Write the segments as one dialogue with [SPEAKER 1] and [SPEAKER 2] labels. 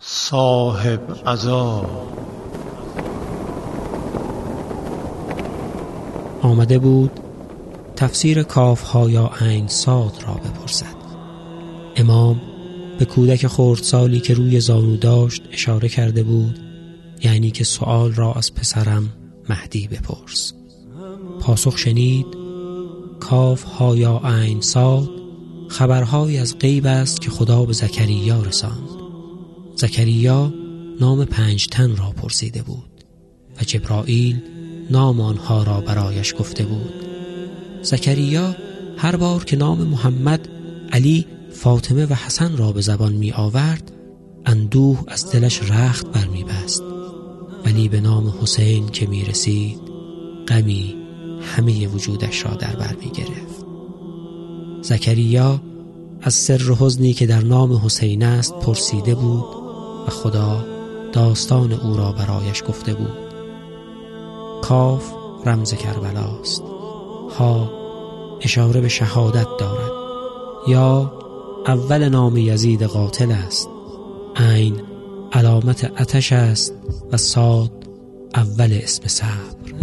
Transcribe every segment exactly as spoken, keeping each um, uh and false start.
[SPEAKER 1] صاحب عزا
[SPEAKER 2] آمده بود تفسیر کاف ها یا عین صاد را بپرسد. امام به کودک خردسالی که روی زانو داشت اشاره کرده بود، یعنی که سؤال را از پسرم مهدی بپرس. پاسخ شنید: کاف ها یا عین صاد خبرهایی از غیب است که خدا به زکریا رساند. زکریا نام پنج تن را پرسیده بود و جبرائیل نام آنها را برایش گفته بود. زکریا هر بار که نام محمد، علی، فاطمه و حسن را به زبان می آورد، اندوه از دلش رخت بر می بست، ولی به نام حسین که می رسید غمی همه وجودش را در بر می گرفت. زکریا از سر حزنی که در نام حسین است پرسیده بود و خدا داستان او را برایش گفته بود. کاف رمز کربلاست، ها اشاره به شهادت دارد، یا اول نام یزید قاتل است، عین علامت آتش است و صاد اول اسم صبر.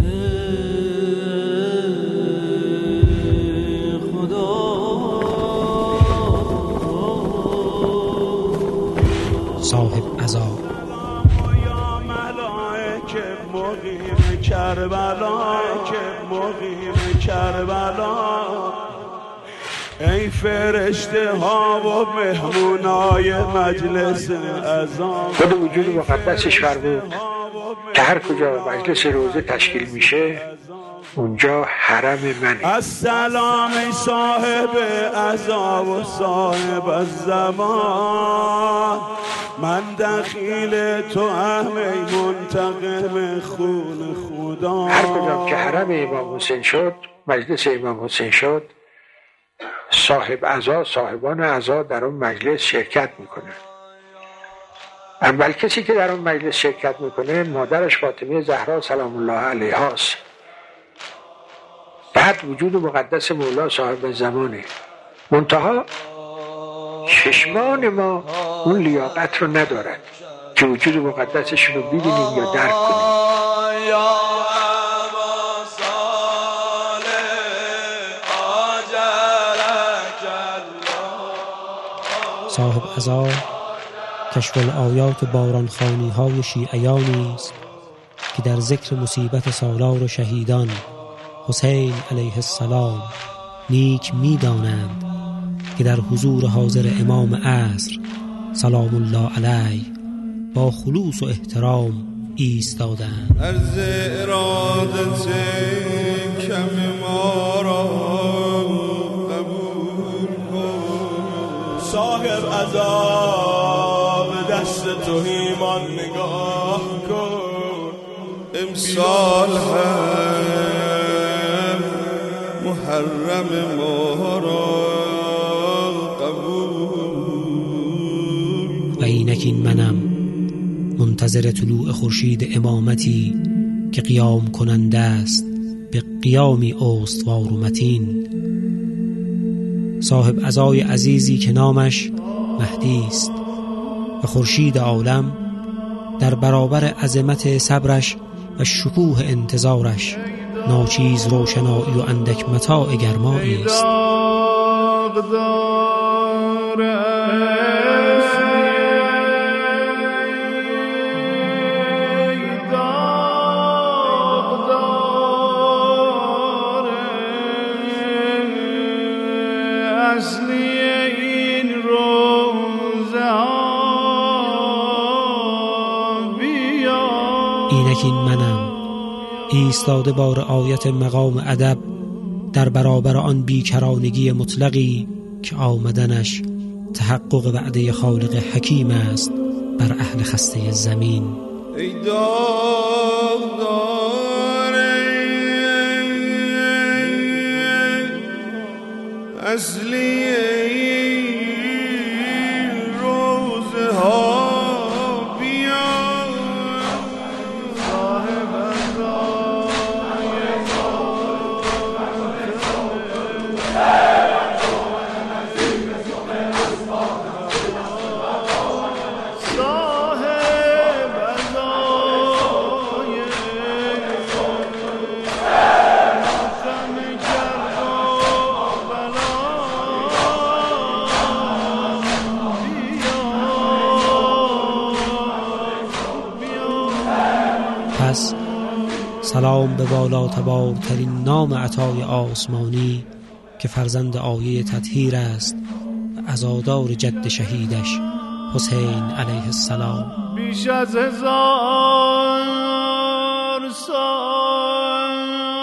[SPEAKER 2] صاحب عزا
[SPEAKER 3] یا ملائکه مقیم کربلا، که مقیم کربلا، ای فرشته ها و مهمونای مجلس عزا.
[SPEAKER 4] خود وجود مقدسش فرمود که هر کجا مجلس روزه تشکیل میشه اونجا حرم منه.
[SPEAKER 3] السلام ای صاحب عزا و صاحب الزمان، من دخیل تو هم ای منتقم خون خدا.
[SPEAKER 4] هر کجا که حرم امام حسین شد، مجلس امام حسین شد، صاحب عزا، صاحبان عزا در اون مجلس شرکت میکنه. اول کسی که در اون مجلس شرکت میکنه مادرش فاطمه زهرا سلام الله علیها است. بعد وجود مقدس مولا صاحب زمانه. منتها چشمان ما اون لیاقت رو ندارد که وجود مقدسشون رو ببینیم یا درک کنیم.
[SPEAKER 2] صاحب عزا کشف الآیات بارانخوانی های شیعیانی است که در ذکر مصیبت سالار شهیدان حسین علیه السلام نیک می دانند که در حضور حاضر امام عصر سلام الله علیه با خلوص و احترام ایستادند.
[SPEAKER 3] عرض ارادت کم ما را قبول کن، صاحب عزا به دست تو ایمان نگاه کن، امسال هم محرم ما را قبول.
[SPEAKER 2] و اینکین منم منتظر طلوع خورشید امامتی که قیام کننده است به قیامی استوار و متین. صاحب عزای عزیزی که نامش مهدی است و خورشید عالم در برابر عظمت صبرش و شکوه انتظارش ناچیز روشنایی و اندک متاع گرمایی است. اینکین منم ایستاده با رعایت مقام ادب در برابر آن بیکرانگی مطلقی که آمدنش تحقق وعده خالق حکیم است بر اهل خسته زمین.
[SPEAKER 3] ای داغدار اصلی روزه ها
[SPEAKER 2] سپس سلام به بالا تبارترین نام عطای آسمانی که فرزند آیه تطهیر است و عزادار جد شهیدش حسین علیه السلام.
[SPEAKER 3] بیش از هزار سال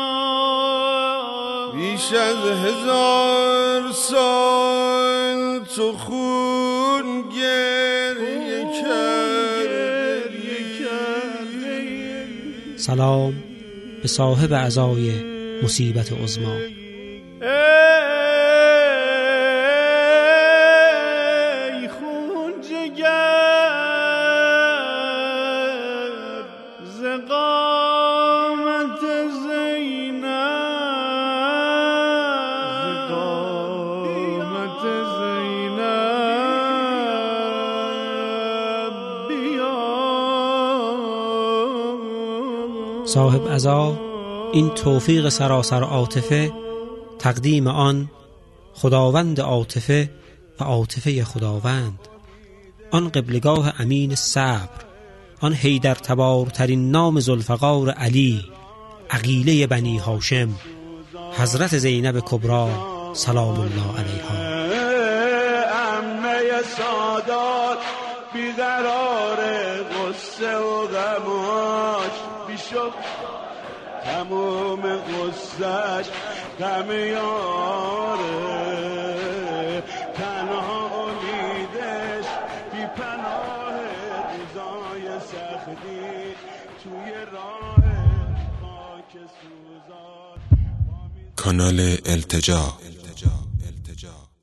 [SPEAKER 3] بیش از هزار سال تو خون گریه کردی.
[SPEAKER 2] سلام به صاحب عزای مصیبت عظما.
[SPEAKER 3] ای خون جگر ز قامت زینب ز قامت زینب بیا.
[SPEAKER 2] صاحب عزا این توفیق سراسر عاطفه تقدیم آن خداوند عاطفه و عاطفه خداوند، آن قبلگاه امین صبر، آن حیدر تبارترین نام ذوالفقار علی عقیله بنی هاشم حضرت زینب کبری سلام الله علیها.
[SPEAKER 3] عمه سادات بیقرار غصه و غماش بیشک تموم غصهش غم یاره، تنها امیدش بی پناه روزای سختی توی راه خاک سوزان.
[SPEAKER 5] کانال التجا